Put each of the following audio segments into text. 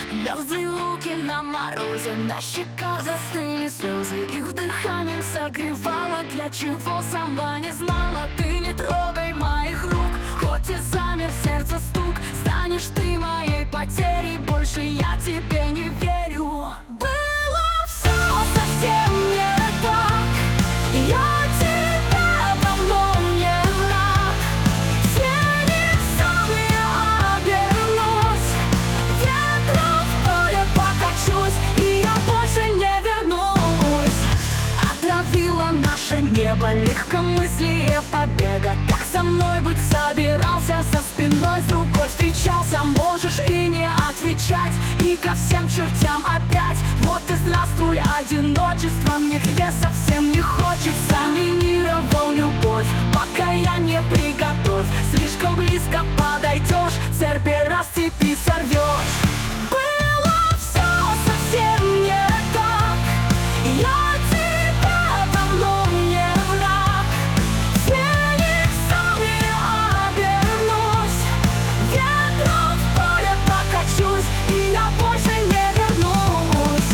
Мерзлые луки на морозе, на щеках застыли слезы. Их дыхание согревало, для чего сама не знала. Ты не трогай моих рук, хоть и замер сердце стук. Станешь ты моей потерей, больше я тебе не верю. Было все совсем не так, я тебя давно не враг. Тени сам я обернусь, ветром в поле покачусь, и я больше не вернусь. Отравило наше небо легкомыслие побега. Так со мной быть собирался, за спиной с другой встречался. Можешь и не отвечать, и ко всем чертям опять. Вот и здравствуй, одиночество, мне тебе совсем не хочется. Минировал любовь, пока я не приготовь. Слишком близко подойдешь, цербера с цепи сорвешь. Было все совсем не так, я тебя давно не враг. Фениксом я обернусь, ветром в поле покачусь, и я больше не вернусь.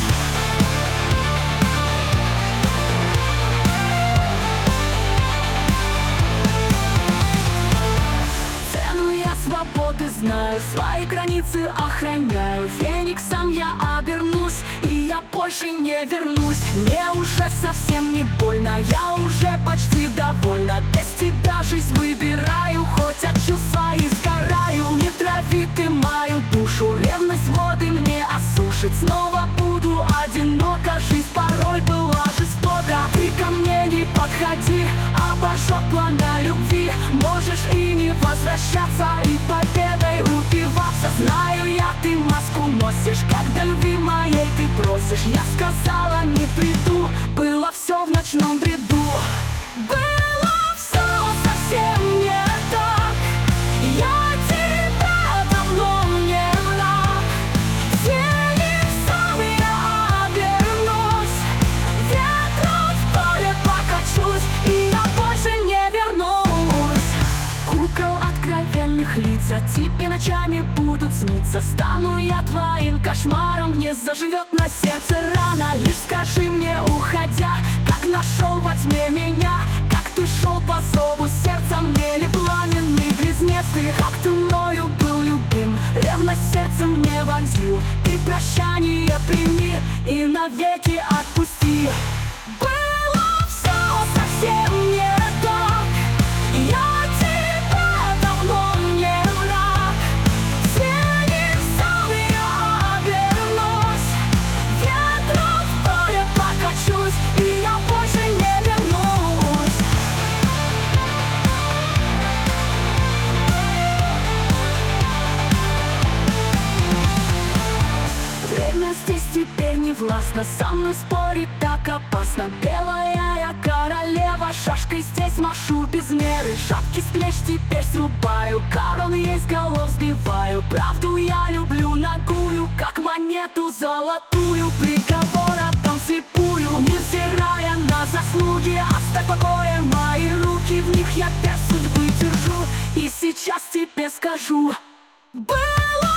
Цену я свободы знаю, свои границы охраняю. Фениксом я обернусь, и я больше не вернусь. Мне уже совсем не больно, я уже почти довольна. Без тебя жизнь выбираю, хоть от чувств своих сгораю. Не трави ты мою душу, ревность воды мне осушит. Снова буду одиноко, жизнь порой была жестока. Ты ко мне не подходи, обожжет пламя любви. Можешь и не возвращаться, и победой упиваться. Знаю я, ты маску носишь, когда любви моей ты просишь. Я сказала, не приду, было все в ночном бреду. Было все совсем не так, я тебя давно не враг. Фениксом я обернусь, ветром в поле покачусь, и я больше не вернусь. Кукол откровенных лиц, а тебе ночами будут сниться. Стану я твоим кошмаром, не заживет на сердце рана. Лишь скажи мне, уходя, как нашел во тьме меня. Как ты шел по зову сердца, мне ли пламенный близнец ты. Как ты мною был любим, ревность сердце мне вонзил. Ты прощание прими и навеки отпусти. Было все совсем не так, я тебя давно не враг. Фениксом я обернусь, ветром в поле покачусь, и я больше не вернусь. Время здесь теперь не властно, со мной спорить так опасно. Белая я королева, шашкой здесь машу без меры. Шапки с плеч теперь срубаю, корон есть голов сбиваю. Правду я люблю нагую, как монету золотую. Приговор отдам слепую, невзирая на заслуги. Оставь в покое мои руки, в них я перст судьбы держу. И сейчас тебе скажу, было